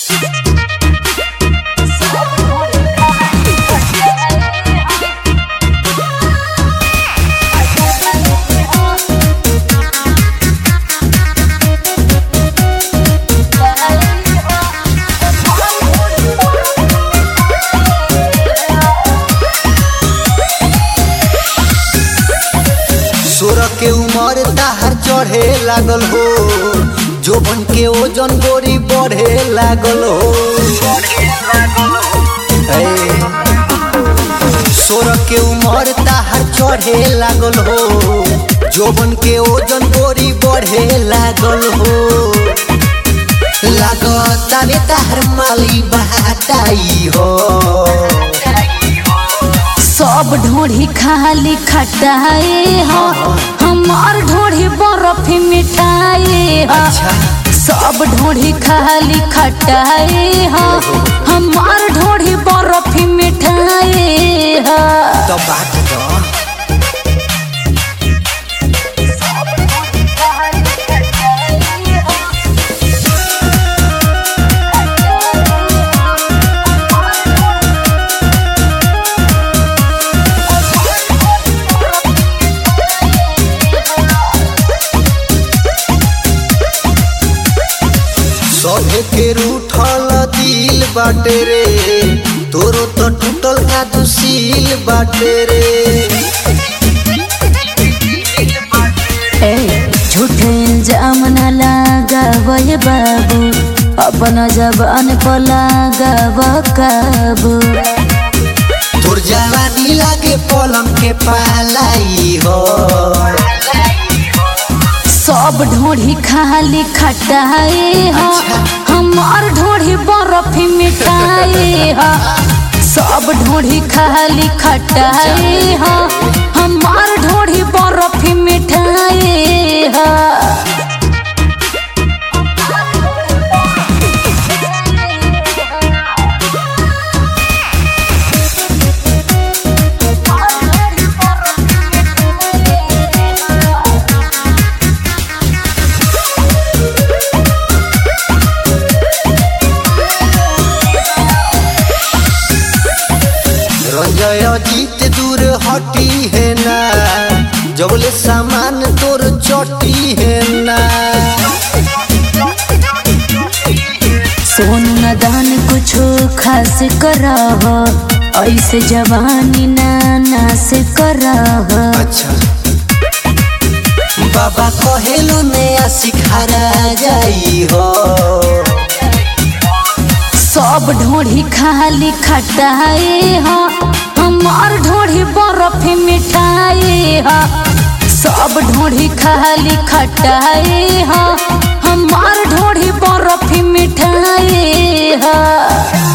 सोरह के उमर ताहर चढ़े लागल हो, जोबन के ओजन गोरी बढ़े लागल हो। सोरह के उमर ताहर चढ़े लागल हो, जोबन के ओजन गोरी बढ़े लागल हो। लागतावे ताहर माली बहाटाई हो, सब ढोढ़ी खाली खटाए हो, हमार ढोढ़ी बर्फ मिठाए हो। सब ढोढ़ी खाली खटाए हो, हमार ढोढ़ी बर्फ मिठाए हो। तो बात तो सभे के रूठल दिल बाटे रे, तोरो तो टूटल का दुशील बाटे रे। झूठे इल्जाम न लगावय बाबू, अपना जबान पर लगाव काबू। तोर जवानी लागे पलंग के पालाई हो, सब ढोढ़ी खाली खटाए हो, हमार ढोढ़ी बर्फ मिठाए हो। सब ढोढ़ी खाली खटाए हो, हमार ढोढ़ी बर्फ मिठाए हो। रंजय जीत दूर हटी है ना, जबले सामान तोर चटी है ना। सोनू न दान कुछो खास करह, ऐसे जवानी ना नास करह। अच्छा बाबा कहेलो नया सिखारा जाई हो, सब ढोढ़ी खाली खटाए हो, हमार ढोढ़ी बर्फ मिठाए हो। सब ढोढ़ी खाली खटाए हो, हमार ढोढ़ी बर्फ मिठाए हो।